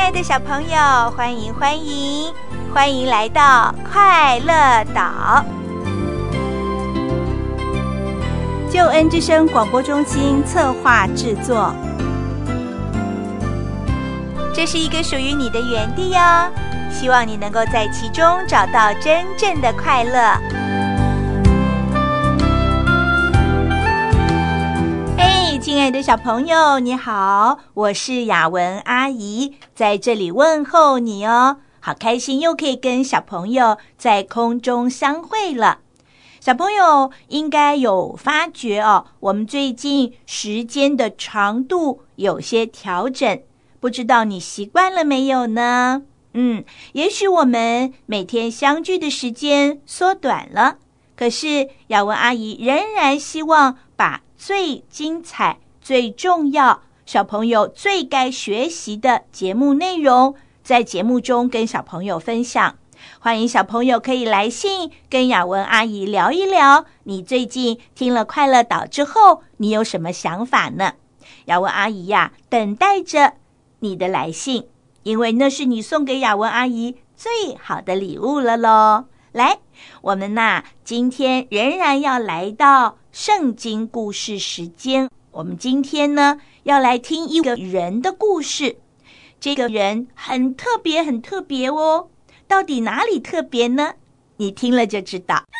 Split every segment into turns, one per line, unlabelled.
爱的小朋友，欢迎来到快乐岛。救恩之声广播中心策划制作。这是一个属于你的园地哦，希望你能够在其中找到真正的快乐。亲爱的小朋友，你好，我是雅文阿姨，在这里问候你哦。好开心又可以跟小朋友在空中相会了。小朋友应该有发觉哦，我们最近时间的长度有些调整，不知道你习惯了没有呢？也许我们每天相聚的时间缩短了，可是雅文阿姨仍然希望把最精彩、最重要、小朋友最该学习的节目内容，在节目中跟小朋友分享。欢迎小朋友可以来信跟雅文阿姨聊一聊，你最近听了快乐岛之后，你有什么想法呢？雅文阿姨呀，等待着你的来信，因为那是你送给雅文阿姨最好的礼物了咯。来，我们今天仍然要来到圣经故事时间。我们今天呢，要来听一个人的故事。这个人很特别哦，到底哪里特别呢？你听了就知道。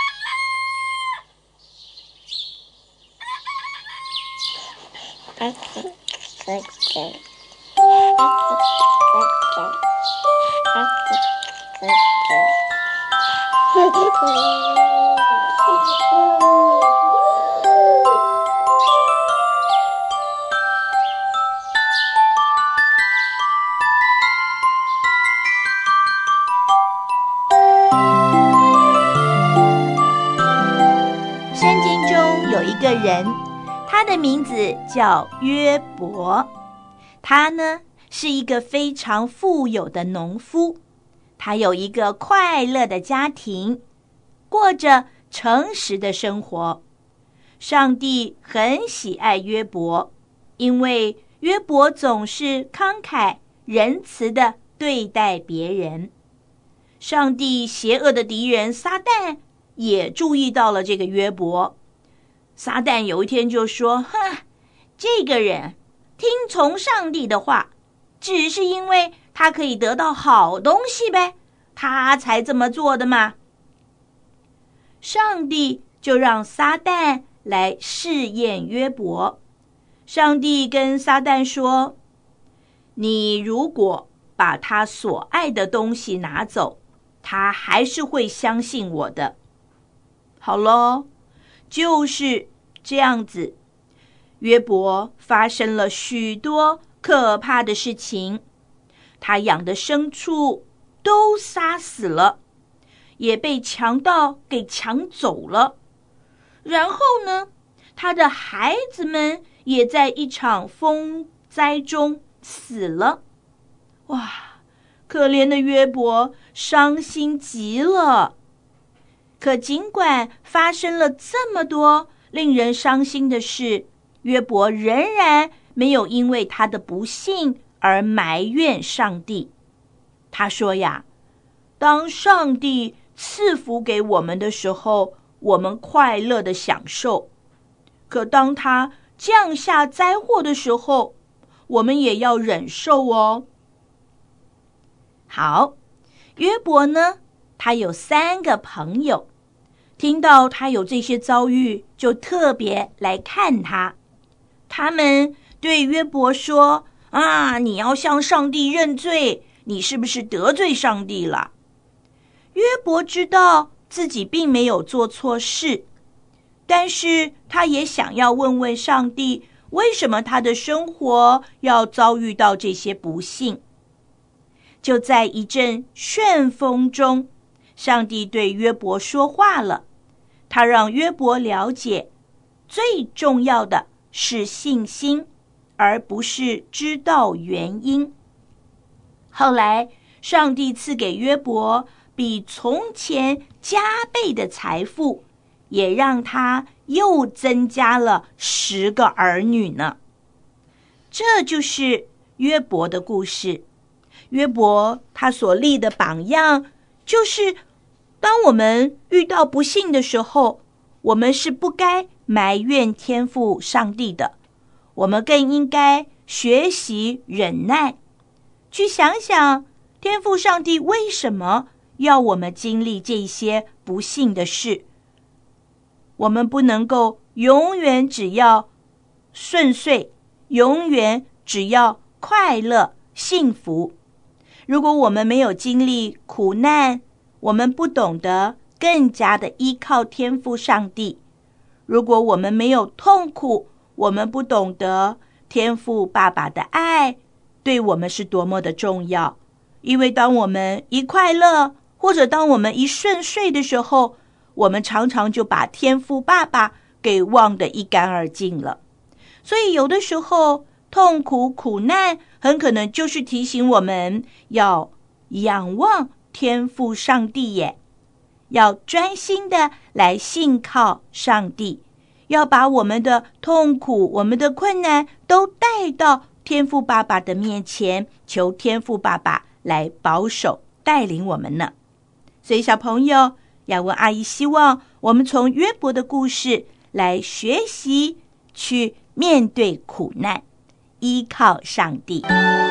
圣经中有一个人，他的名字叫约伯。他呢，是一个非常富有的农夫，他有一个快乐的家庭，过着诚实的生活。上帝很喜爱约伯，因为约伯总是慷慨仁慈地对待别人。上帝邪恶的敌人撒旦也注意到了这个约伯。撒旦有一天就说，这个人听从上帝的话，只是因为他可以得到好东西呗，他才这么做的嘛。上帝就让撒旦来试验约伯。上帝跟撒旦说，你如果把他所爱的东西拿走，他还是会相信我的。好咯，就是这样子。约伯发生了许多可怕的事情，他养的牲畜都杀死了，也被强盗给抢走了。然后呢，他的孩子们也在一场风灾中死了。哇，可怜的约伯伤心极了。可尽管发生了这么多令人伤心的事，约伯仍然没有因为他的不幸而埋怨上帝。他说呀，当上帝赐福给我们的时候，我们快乐的享受，可当他降下灾祸的时候，我们也要忍受哦。好，约伯呢，他有3个朋友，听到他有这些遭遇，就特别来看他。他们对约伯说，你要向上帝认罪，你是不是得罪上帝了？约伯知道自己并没有做错事，但是他也想要问问上帝，为什么他的生活要遭遇到这些不幸。就在一阵旋风中，上帝对约伯说话了，他让约伯了解，最重要的是信心，而不是知道原因。后来，上帝赐给约伯比从前加倍的财富，也让他又增加了10个儿女呢。这就是约伯的故事。 约伯他所立的榜样，就是当我们遇到不幸的时候，我们是不该埋怨天父上帝的，我们更应该学习忍耐，去想想天父上帝为什么要我们经历这些不幸的事。我们不能够永远只要顺遂，永远只要快乐幸福。如果我们没有经历苦难，我们不懂得更加的依靠天父上帝。如果我们没有痛苦，我们不懂得天父爸爸的爱对我们是多么的重要。因为当我们一快乐，或者当我们一顺遂的时候，我们常常就把天父爸爸给忘得一干二净了。所以有的时候痛苦苦难很可能就是提醒我们要仰望天父上帝耶，要专心的来信靠上帝，要把我们的痛苦我们的困难都带到天父爸爸的面前，求天父爸爸来保守带领我们呢。所以小朋友，雅文阿姨希望我们从约伯的故事来学习，去面对苦难，依靠上帝。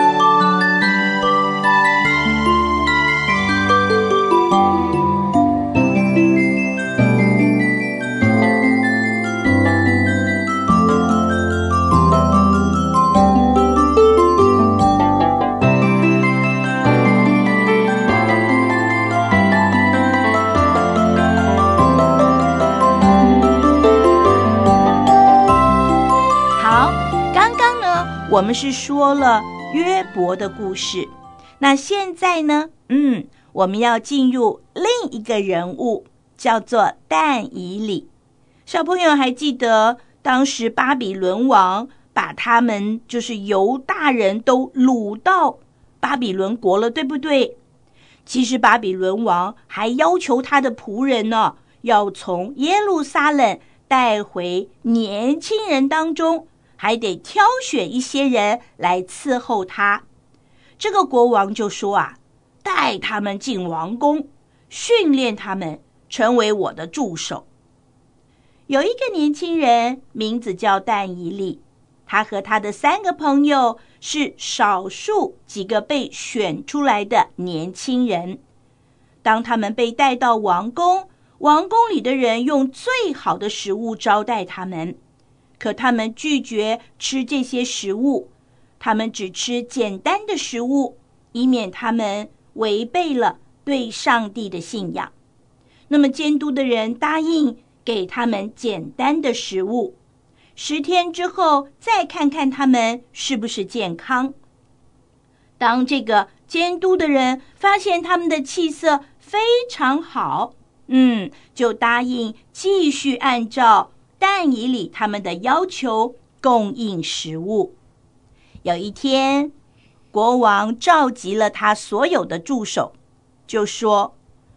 我们是说了约伯的故事，那现在呢，我们要进入另一个人物，叫做但以理。小朋友还记得当时巴比伦王把他们就是犹大人都掳到巴比伦国了，对不对？其实巴比伦王还要求他的仆人呢，要从耶路撒冷带回年轻人当中，还得挑选一些人来伺候他。这个国王就说带他们进王宫，训练他们成为我的助手。有一个年轻人，名字叫但以理，他和他的3个朋友是少数几个被选出来的年轻人。当他们被带到王宫，王宫里的人用最好的食物招待他们，可他们拒绝吃这些食物，他们只吃简单的食物，以免他们违背了对上帝的信仰。那么监督的人答应给他们简单的食物，10天之后再看看他们是不是健康。当这个监督的人发现他们的气色非常好，就答应继续按照但以理他们的要求供应食物。有一天，国王召集了他所有的助手，就说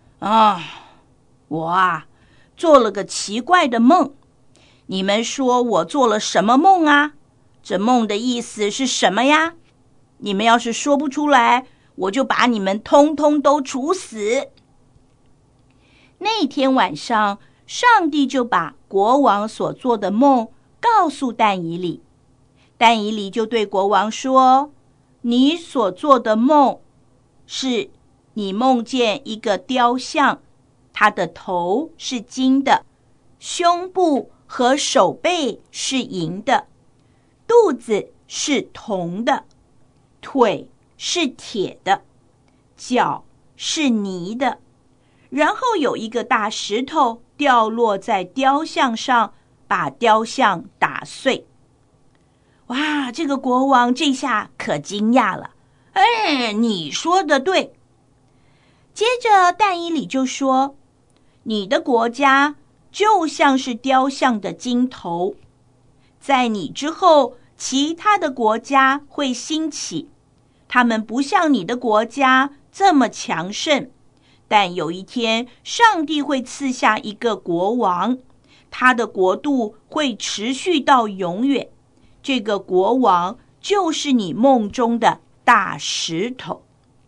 我做了个奇怪的梦，你们说我做了什么梦啊？这梦的意思是什么呀？你们要是说不出来，我就把你们通通都处死。那天晚上，上帝就把国王所做的梦告诉但以理。但以理就对国王说，你所做的梦是你梦见一个雕像，它的头是金的，胸部和手背是银的，肚子是铜的，腿是铁的，脚是泥的，然后有一个大石头掉落在雕像上，把雕像打碎。哇，这个国王这下可惊讶了，你说的对。接着但以理就说，你的国家就像是雕像的金头，在你之后，其他的国家会兴起，他们不像你的国家这么强盛，但有一天上帝会赐下一个国王，他的国度会持续到永远，这个国王就是你梦中的大石头。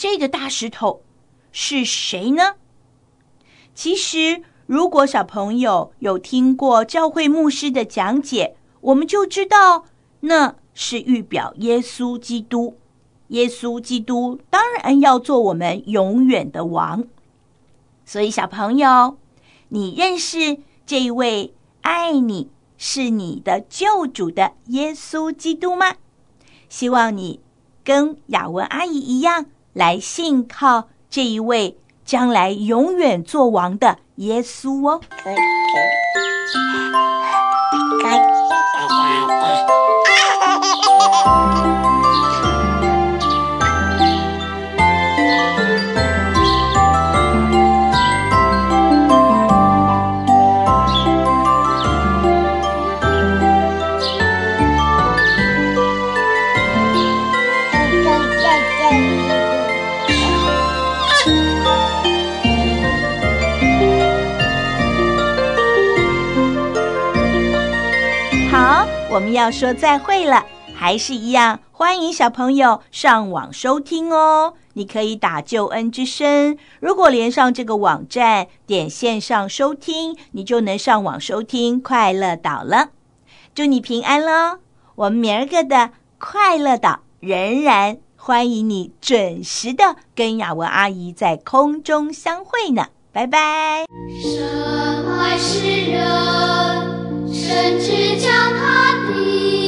这个大石头是谁呢？其实如果小朋友有听过教会牧师的讲解，我们就知道那是预表耶稣基督。耶稣基督当然要做我们永远的王。所以小朋友，你认识这一位爱你是你的救主的耶稣基督吗？希望你跟雅文阿姨一样，来信靠这一位将来永远做王的耶稣哦。我们要说再会了，还是一样欢迎小朋友上网收听哦。你可以打救恩之声，如果连上这个网站，点线上收听，你就能上网收听快乐岛了。祝你平安咯，我们明儿个的快乐岛仍然欢迎你准时的跟雅文阿姨在空中相会呢，拜拜。
神爱世人，甚至将他的